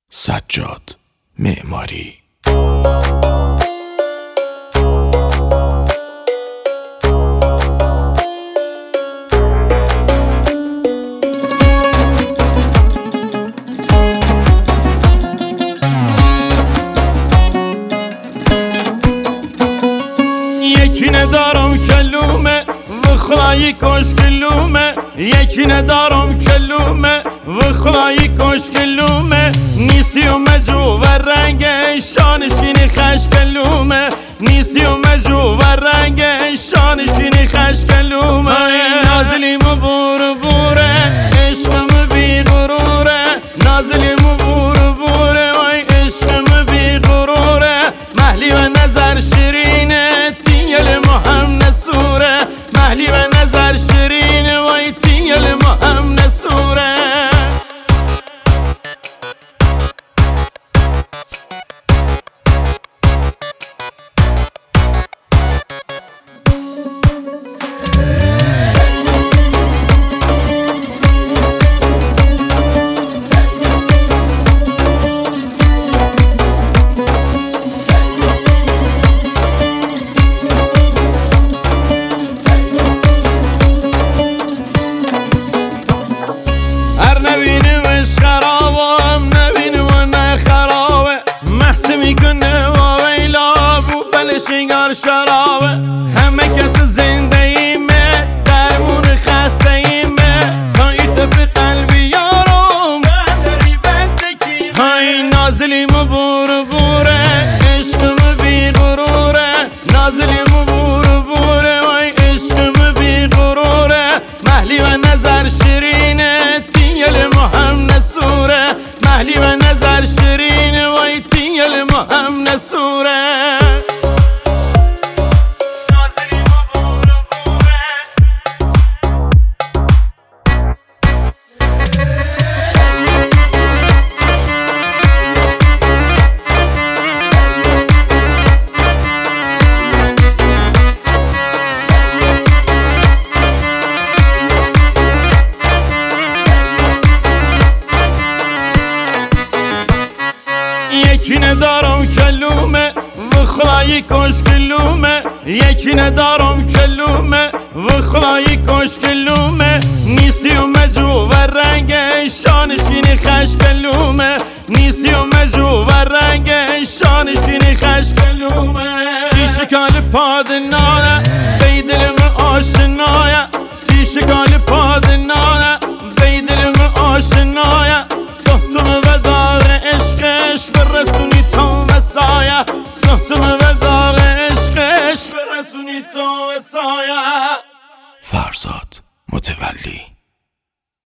سجاد معماری. یکی ندارم کلومه و خدایی کاش کلومه، یکی ندارم کلومه و خدایی کاش کلومه. نیسی و مجو و رنگ شانشینی خش کلومه، نیسی و مجو و رنگ شانشینی خش کلومه. نازلیم و بور بوره عشقم بی غروره، نازلیم و بور بوره وای عشقم بی غروره. محلی و نظر شیرینه تیل مهم نسوره، محلی و نظر شیرینه وای تیل مهم نسوره. نبینیمش خرابه هم نبینیم و نه خرابه، محسی میکنه و ویلا بو بلشنگار شرابه. همه کس زنده ایمه درمون خسته ایمه، سایت به قلبی یارم نداری بستکی. های نازلیم و بور بوره عشقم بی غروره، نازلیم و بور بوره وای عشقم بی غروره. محلی و نظر شیرینه تیل مهم نسوره، محلی و نظر شیرینه وای تیل مهم نسوره. یکی ندارم کلومه و خدایی کاش کلومه، یکی ندارم کلومه و خدایی کاش کلومه. نیسی و مجو و رنگ شانشینی خش کلومه، نیسی و مجو و رنگ شانشینی خش کلومه. سی شکال پادنانه بیدلم آشنایه، سی شکال پادنانه بیدلم آشنایه. صحتم و داغ عشقش برسونی تو مسایه، صحتم و داغ عشقش برسونی تو مسایه. فرزاد متولی.